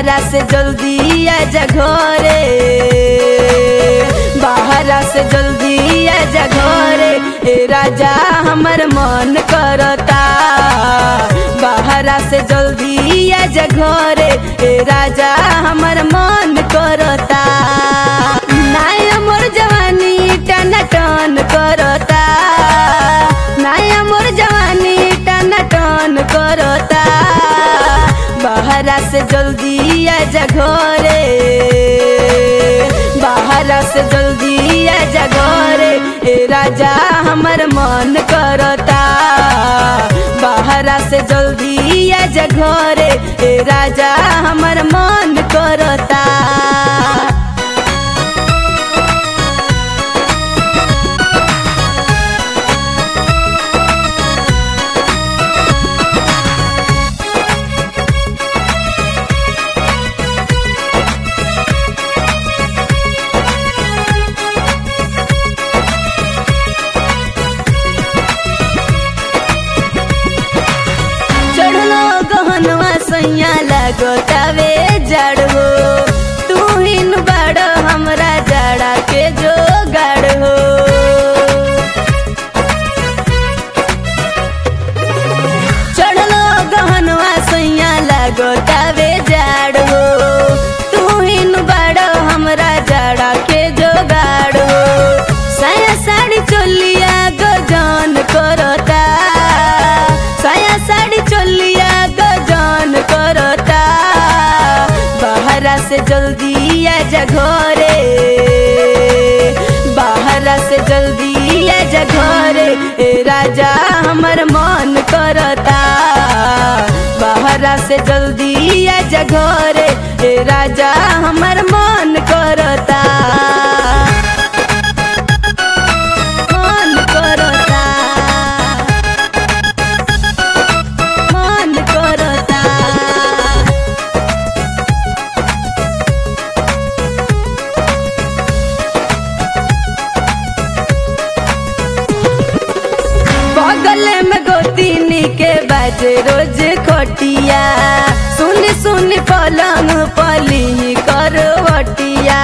बाहरा से जल्दी आजा घरे, बाहरा से जल्दी आजा घरे, ए राजा हमर मन करता। बाहरा से जल्दी आजा घरे, ए राजा हमर मन करता। नाया मोर जवानी टन टन करता, नाया मोर जवानी टन टन करता। बाहरा से जल्दी आजा घरे, बाहरा से जल्दी आजा घरे, ए राजा हमर मन करता। बाहरा से जल्दी आजा घरे, ए राजा हमर मन करता। गहनवा सैया लगतावे जड़ो, तू हिन बड़ हमरा जड़ा के जोगाड़ हो। चढ़लो गहनवा सैया लगतावे जड़ो, तू हिन बड़ हमरा जड़ा के जोगाड़ हो। साया साड़ी चोलिया गजान करता, साया साड़ी चोलिया गजान करता। बाहरा से जल्दी आजा घरे, बाहरा से जल्दी आजा घरे, ए राजा हमर मन करता। बाहरा से जल्दी आजा घरे, ए राजा हमर मन करता। गले में गोतीनी के बाजे रोज खटिया, सुन सुन पलंग पली करवटिया।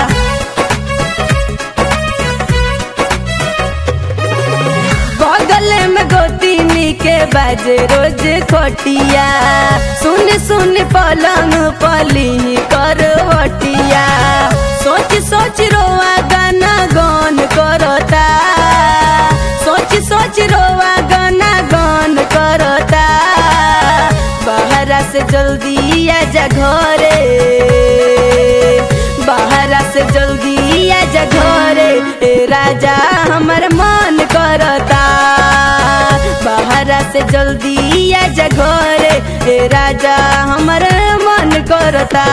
बगले में गोतीनी के बाजे रोज खटिया, सुन सुन पलंग पली करवटिया। सोच सोच रोआ गाना गान करता, सोच सोच रोआ गाना गान करता। बाहरा से जल्दी आजा घरे, बाहरा से जल्दी आजा घरे, ए राजा हमर मन करता। बाहरा से जल्दी आजा घरे, ए राजा हमर मन करता।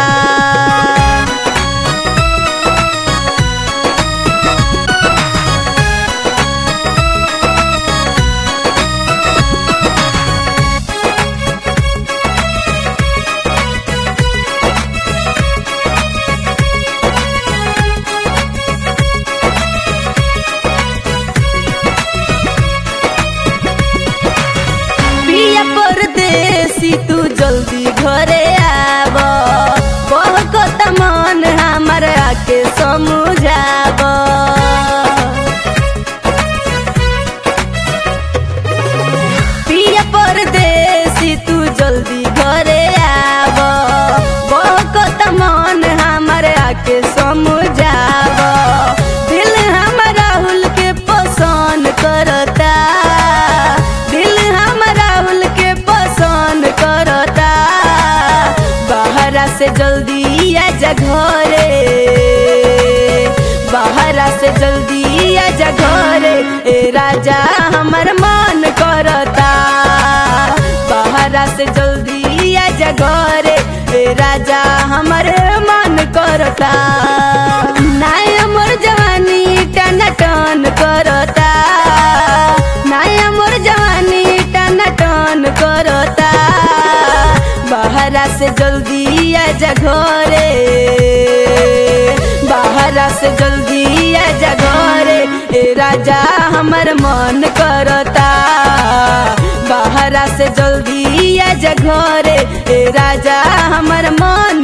परदेसी तू जल्दी घरे आब, बहुत मन हमर आके समझाब। पिया परदेसी तू जल्दी घरे आब, बहुत मन हमर आके समझाब। दिल हम राहुल के पसंद करता, दिल हम राहुल के पसंद करता। बाहरा से जल्दी आजा घरे, बाहरा से जल्दी आजा घरे, ए राजा हमर मन करता। बाहरा से जल्दी आजा घरे, ए राजा हमर मन करता। नाया मोर जवानी टन टन करता, नाया मोर जवानी टन टन करता। बाहरा से जल्दी आजा घरे, बाहरा से जल्दी आजा घरे, ए राजा हमर मन करता। बाहरा से जल्दी आजा घरे, ए राजा हमर मन